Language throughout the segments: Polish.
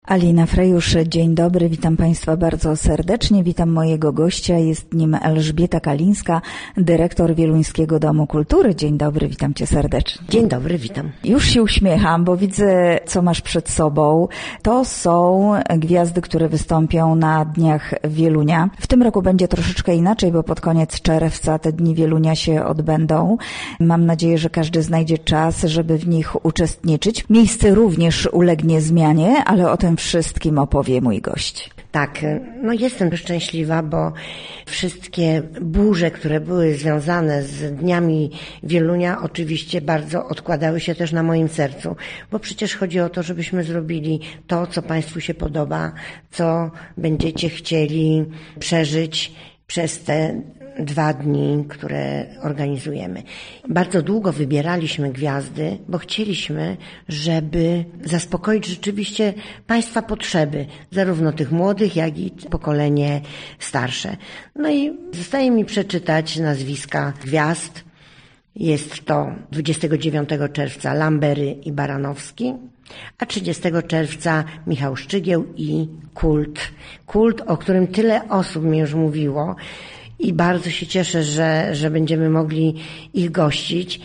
Alina Frejusz, dzień dobry, witam Państwa bardzo serdecznie, witam mojego gościa, jest nim Elżbieta Kalińska, dyrektor Wieluńskiego Domu Kultury. Dzień dobry, witam Cię serdecznie. Dzień dobry, witam. Już się uśmiecham, bo widzę, co masz przed sobą. To są gwiazdy, które wystąpią na Dniach Wielunia. W tym roku będzie troszeczkę inaczej, bo pod koniec czerwca te Dni Wielunia się odbędą. Mam nadzieję, że każdy znajdzie czas, żeby w nich uczestniczyć. Miejsce również ulegnie zmianie, ale o tym wszystkim opowie mój gość. Tak, jestem szczęśliwa, bo wszystkie burze, które były związane z Dniami Wielunia, oczywiście bardzo odkładały się też na moim sercu, bo przecież chodzi o to, żebyśmy zrobili to, co Państwu się podoba, co będziecie chcieli przeżyć przez te 2 dni, które organizujemy. Bardzo długo wybieraliśmy gwiazdy, bo chcieliśmy, żeby zaspokoić rzeczywiście Państwa potrzeby, zarówno tych młodych, jak i pokolenie starsze. I zostaje mi przeczytać nazwiska gwiazd. Jest to 29 czerwca Lambery i Baranowski, a 30 czerwca Michał Szczygieł i Kult. Kult, o którym tyle osób mi już mówiło i bardzo się cieszę, że będziemy mogli ich gościć.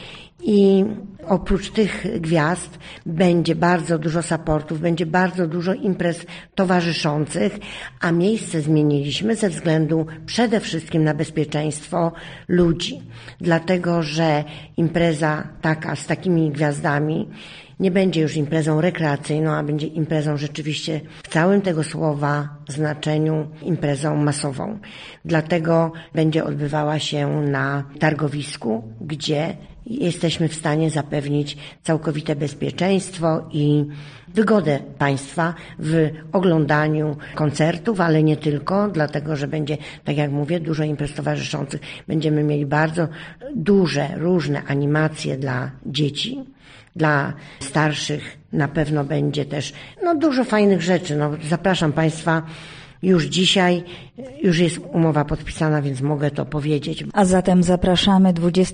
I oprócz tych gwiazd będzie bardzo dużo supportów, będzie bardzo dużo imprez towarzyszących, a miejsce zmieniliśmy ze względu przede wszystkim na bezpieczeństwo ludzi. Dlatego, że impreza taka z takimi gwiazdami nie będzie już imprezą rekreacyjną, a będzie imprezą rzeczywiście w całym tego słowa znaczeniu imprezą masową. Dlatego będzie odbywała się na targowisku, gdzie jesteśmy w stanie zapewnić całkowite bezpieczeństwo i wygodę Państwa w oglądaniu koncertów, ale nie tylko, dlatego że będzie, tak jak mówię, dużo imprez towarzyszących. Będziemy mieli bardzo duże, różne animacje dla dzieci. Dla starszych na pewno będzie też dużo fajnych rzeczy. Zapraszam Państwa już dzisiaj, już jest umowa podpisana, więc mogę to powiedzieć. A zatem zapraszamy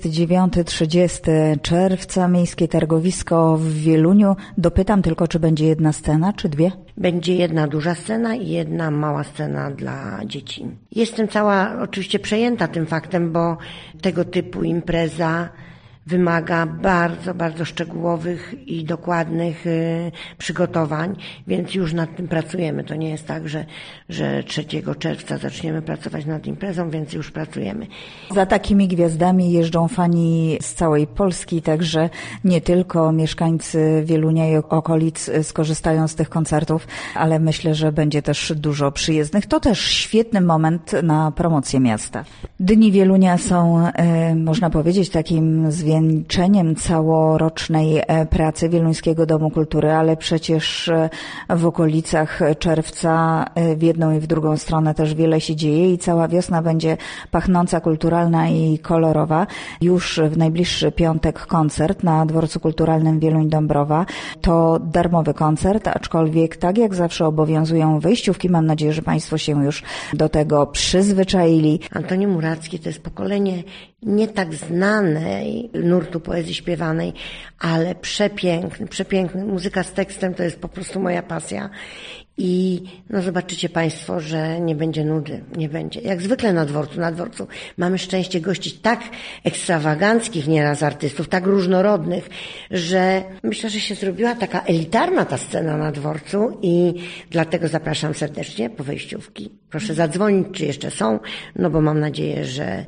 29-30 czerwca, Miejskie Targowisko w Wieluniu. Dopytam tylko, czy będzie jedna scena, czy 2? Będzie jedna duża scena i jedna mała scena dla dzieci. Jestem cała oczywiście przejęta tym faktem, bo tego typu impreza wymaga bardzo, bardzo szczegółowych i dokładnych przygotowań, więc już nad tym pracujemy. To nie jest tak, że 3 czerwca zaczniemy pracować nad imprezą, więc już pracujemy. Za takimi gwiazdami jeżdżą fani z całej Polski, także nie tylko mieszkańcy Wielunia i okolic skorzystają z tych koncertów, ale myślę, że będzie też dużo przyjezdnych. To też świetny moment na promocję miasta. Dni Wielunia są, można powiedzieć, takim zwieńczeniem całorocznej pracy Wieluńskiego Domu Kultury, ale przecież w okolicach czerwca w jedną i w drugą stronę też wiele się dzieje i cała wiosna będzie pachnąca, kulturalna i kolorowa. Już w najbliższy piątek koncert na Dworcu Kulturalnym Wieluń-Dąbrowa. To darmowy koncert, aczkolwiek tak jak zawsze obowiązują wejściówki. Mam nadzieję, że Państwo się już do tego przyzwyczaili. Antoni Muracki to jest pokolenie nie tak znanej nurtu poezji śpiewanej, ale przepiękny. Muzyka z tekstem to jest po prostu moja pasja. I zobaczycie Państwo, że nie będzie nudy, nie będzie. Jak zwykle na dworcu mamy szczęście gościć tak ekstrawaganckich nieraz artystów, tak różnorodnych, że myślę, że się zrobiła taka elitarna ta scena na dworcu i dlatego zapraszam serdecznie po wejściówki. Proszę zadzwonić, czy jeszcze są, bo mam nadzieję,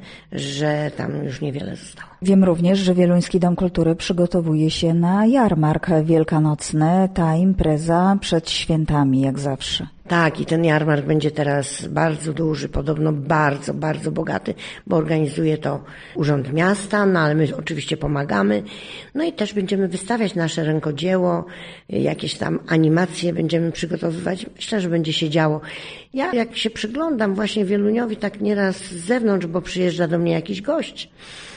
że tam już niewiele zostało. Wiem również, że Wieluński Dom Kultury przygotowuje się na jarmark wielkanocny, ta impreza przed świętami, jak zawsze. Tak, i ten jarmark będzie teraz bardzo duży, podobno bardzo, bardzo bogaty, bo organizuje to Urząd Miasta, ale my oczywiście pomagamy. I też będziemy wystawiać nasze rękodzieło, jakieś tam animacje będziemy przygotowywać. Myślę, że będzie się działo. Ja jak się przyglądam właśnie Wieluniowi tak nieraz z zewnątrz, bo przyjeżdża do mnie jakiś gość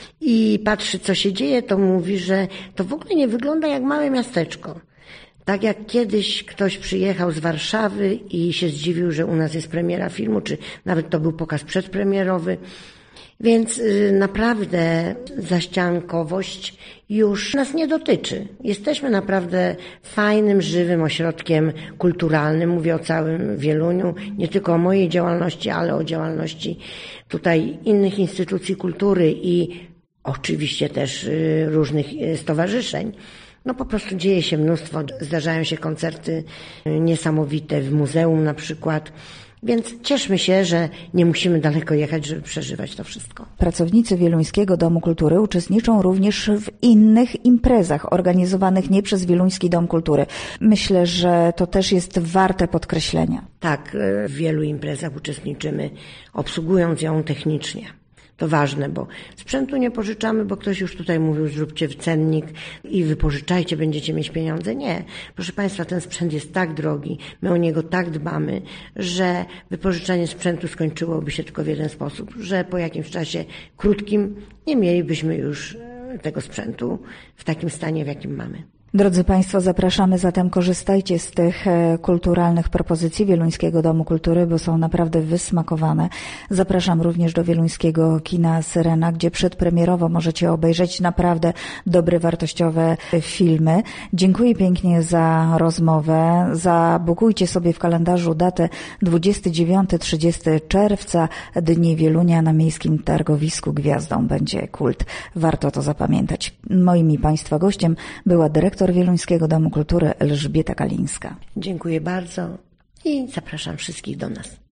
i patrzy, co się dzieje, to mówi, że to w ogóle nie wygląda jak małe miasteczko. Tak jak kiedyś ktoś przyjechał z Warszawy i się zdziwił, że u nas jest premiera filmu, czy nawet to był pokaz przedpremierowy Więc naprawdę zaściankowość już nas nie dotyczy. Jesteśmy naprawdę fajnym, żywym ośrodkiem kulturalnym. Mówię o całym Wieluniu, nie tylko o mojej działalności, ale o działalności tutaj innych instytucji kultury i oczywiście też różnych stowarzyszeń. No po prostu dzieje się mnóstwo, zdarzają się koncerty niesamowite w muzeum na przykład. Więc cieszmy się, że nie musimy daleko jechać, żeby przeżywać to wszystko. Pracownicy Wieluńskiego Domu Kultury uczestniczą również w innych imprezach organizowanych nie przez Wieluński Dom Kultury. Myślę, że to też jest warte podkreślenia. Tak, w wielu imprezach uczestniczymy, obsługując ją technicznie. To ważne, bo sprzętu nie pożyczamy, bo ktoś już tutaj mówił, zróbcie cennik i wypożyczajcie, będziecie mieć pieniądze. Nie. Proszę Państwa, ten sprzęt jest tak drogi, my o niego tak dbamy, że wypożyczanie sprzętu skończyłoby się tylko w jeden sposób, że po jakimś czasie krótkim nie mielibyśmy już tego sprzętu w takim stanie, w jakim mamy. Drodzy Państwo, zapraszamy zatem, korzystajcie z tych kulturalnych propozycji Wieluńskiego Domu Kultury, bo są naprawdę wysmakowane. Zapraszam również do Wieluńskiego Kina Syrena, gdzie przedpremierowo możecie obejrzeć naprawdę dobre, wartościowe filmy. Dziękuję pięknie za rozmowę. Zabukujcie sobie w kalendarzu datę 29-30 czerwca, Dni Wielunia na Miejskim Targowisku Gwiazdą będzie kult. Warto to zapamiętać. Moim i Państwa gościem była dyrektor Wieluńskiego Domu Kultury Elżbieta Kalińska. Dziękuję bardzo i zapraszam wszystkich do nas.